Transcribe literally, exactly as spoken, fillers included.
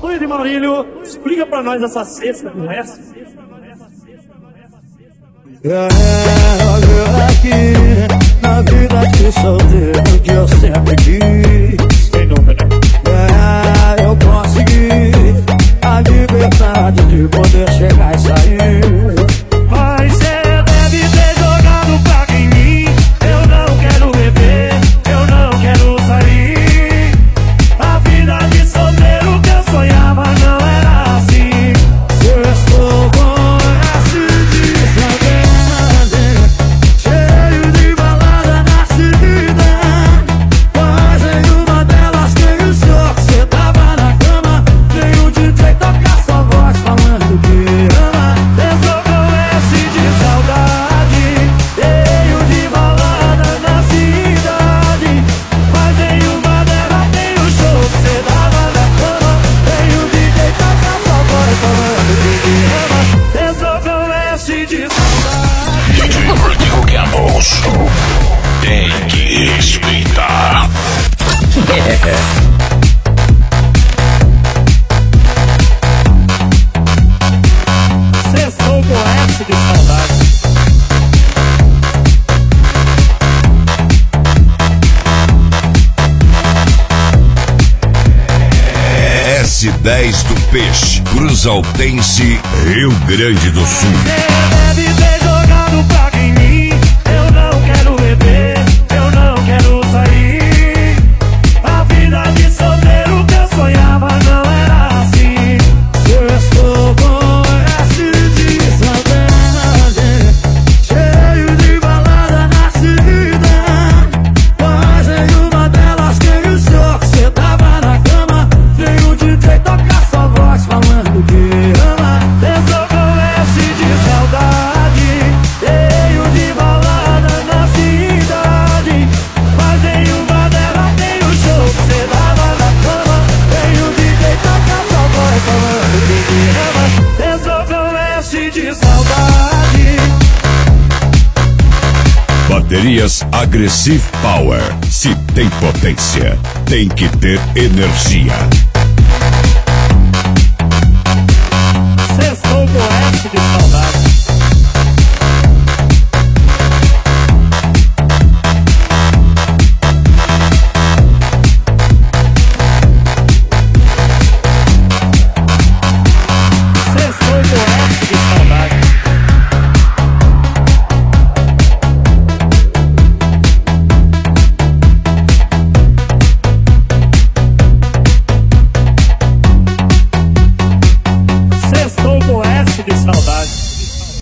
Luiz e Maurílio, explica pra nós essa sexta com essa. É, olha aqui, na vida de solteiro que eu sempre quis. Sem dúvida. É, eu consegui a liberdade de poder chegar e sair. Mas cê deve ter jogado pra em mim. Eu não quero beber, eu não quero sair. A vida de solteiro que eu sonhava não era assim. Eu estou com esse de saudade, cheio de balada na cidade. Mas em uma delas tem o senhor que cê tava na cama. Tem o D J tocar sua voz falando que ama. Eu sou com esse de saudade, cheio de balada na cidade. Mas em uma delas tem o show que cê tava na cama. Tem o D J tocar sua voz falando que ama. Eu sou com esse de saudade. D J Rodrigo Campos tem que respeitar. Sextou com esse de saudade. S dez do Peixe, Cruzaltense, Rio Grande do Sul. Você deve ter jogado pra em mim. Eu não quero beber, eu não quero sair. A vida de solteiro que eu sonhava não era assim. Eu estou com esse de saudade, cheio de balada na cidade. Mas em uma delas tem o senhor que cê tava na cama. Tem o D J tocar sua voz falando que ama. Eu sou com esse de saudade, cheio de balada na cidade. Mas em uma delas tem o show que cê dava na cama. Tem o D J tocar sua voz falando que ama. Eu sou com esse de saudade. Baterias Aggressive Power. Se tem potência, tem que ter energia. Sextou com esse de saudade. Sextou com esse de saudade. Sextou com esse de saudade.